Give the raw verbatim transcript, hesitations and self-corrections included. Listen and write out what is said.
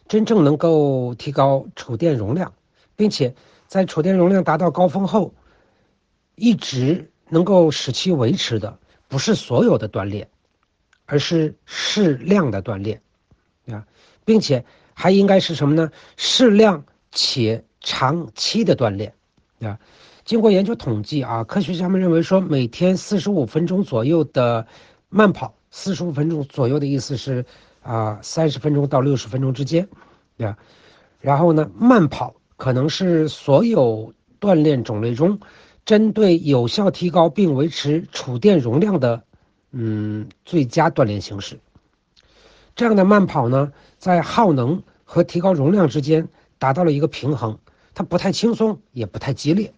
真正能够提高储电容量，并且在储电容量达到高峰后，一直能够使其维持的，不是所有的锻炼，而是适量的锻炼啊，并且还应该是什么呢？适量且长期的锻炼啊。经过研究统计啊，科学家们认为说，每天四十五分钟左右的慢跑，四十五分钟左右的意思是啊，三十分钟到六十分钟之间啊。然后呢，慢跑可能是所有锻炼种类中，针对有效提高并维持储电容量的，嗯，最佳锻炼形式。这样的慢跑呢，在耗能和提高容量之间达到了一个平衡，它不太轻松，也不太激烈。